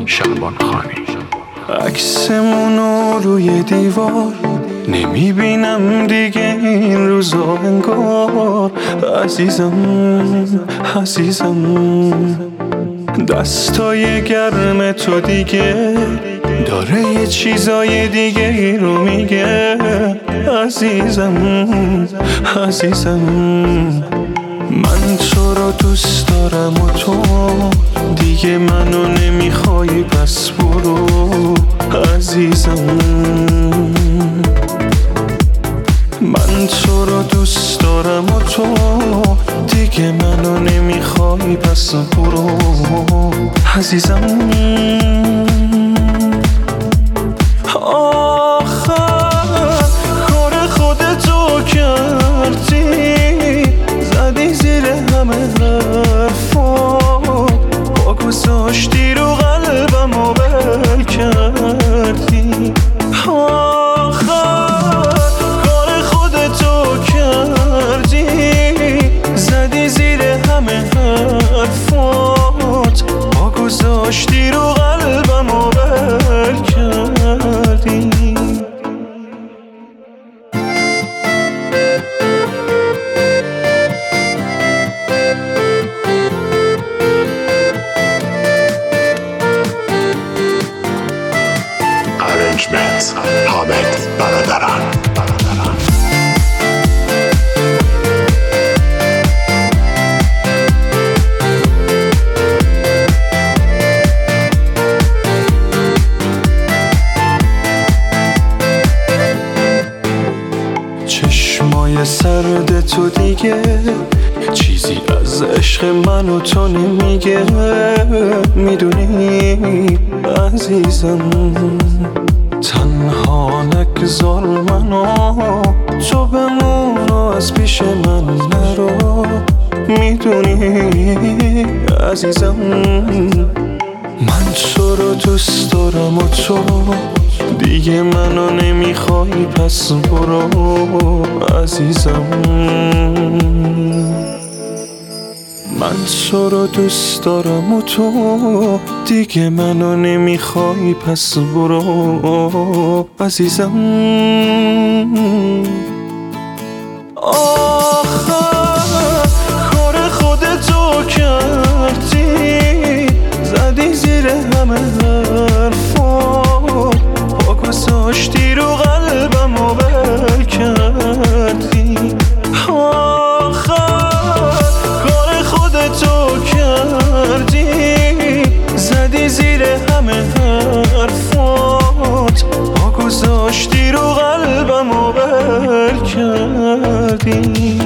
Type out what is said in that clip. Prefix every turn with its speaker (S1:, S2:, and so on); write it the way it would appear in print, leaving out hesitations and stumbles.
S1: شعبانخانی.
S2: عکسمونو روی دیوار نمیبینم دیگه این روزا انگار. عزیزم دستای گرم تو دیگه داره یه چیزای دیگه ای رو میگه. عزیزم من تو رو دوست دارم و تو دیگه منو نمیخوای، پس برو. عزیزم من تو رو دوست دارم و تو دیگه منو نمیخوای، پس برو. عزیزم آخر کار خودتو کردی، زدی زیر همه حرفا، پا گذاشتی رو قلبم و بل کردی. آخر کار خودتو کردی، زدی زیر همه حرفات، پا گذاشتی رو قلبم و بل کردی.
S1: حامد برادران.
S2: چشمای سرد تو دیگه چیزی از عشق من و تو نمیگه. میدونی عزیزم تنها نگذار منو، تو بمون و از پیش من نرو. میدونی عزیزم من تو رو دوست دارم و تو دیگه منو نمیخوای، پس برو. عزیزم من تو رو دوست دارم و تو دیگه منو نمیخوای، پس برو. عزیزم آخر کار خودتو کردی، زدی زیر همه حرفا، پا گذاشتی رو قلبم و بل کردی. زدی زیر همه حرفات، پا گذاشتی رو قلبم و بل کردی.